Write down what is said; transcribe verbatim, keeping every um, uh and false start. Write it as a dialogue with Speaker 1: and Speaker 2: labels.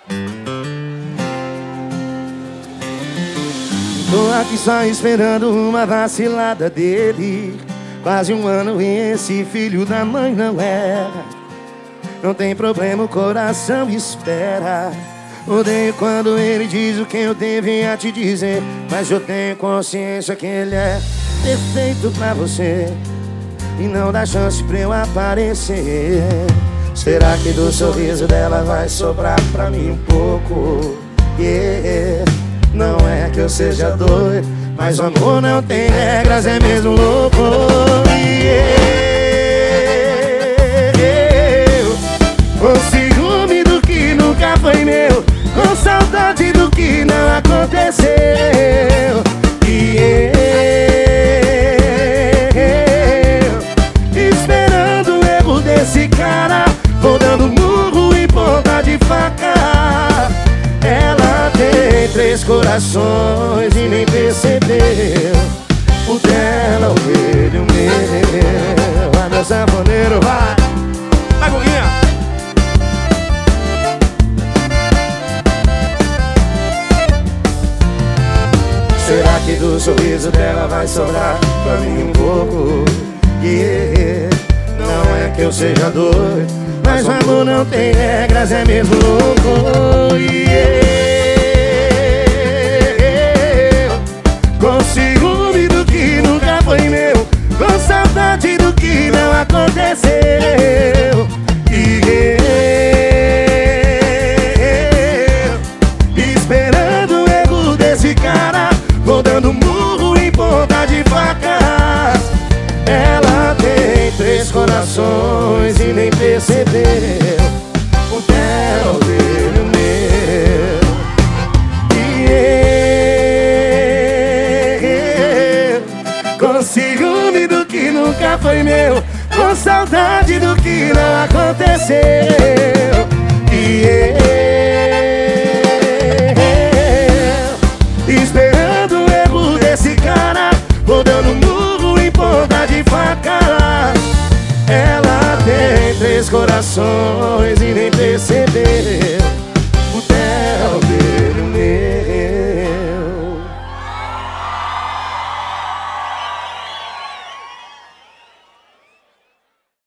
Speaker 1: Tô aqui só esperando uma vacilada dele. Quase um ano e esse filho da mãe não erra. Não tem problema, o coração espera. Odeio quando ele diz o que eu devia te dizer, mas eu tenho consciência que ele é perfeito pra você e não dá chance pra eu aparecer. Será que do sorriso dela vai sobrar pra mim um pouco? Yeah. Não é que eu seja doido, mas o amor não tem regras, é mesmo louco. Yeah. Com ciúme do que nunca foi meu, com saudade do que não aconteceu. E eu, esperando o erro desse cara, vou dando murro e ponta de faca. Ela tem três corações e nem percebeu. O dela, o dele, o meu. Vai, meu sanfoneiro, vai! Vai, Guguinha! Será que do sorriso dela vai sobrar pra mim um pouco? Yeah. Não é que eu seja doido, mas o amor não tem regras, é mesmo louco. Yeah. Com ciúme do que nunca foi meu, com saudade do que não aconteceu. Yeah. Esperando o erro desse cara, vou dando murro em ponta de faca. Ela tem três corações e nem percebeu. O dela, o dele, o meu. Yeah. Com ciúme do que nunca foi meu, com saudade do que não aconteceu. Yeah. Esperando o erro desse cara, vou dando ponta de faca. Ela tem três corações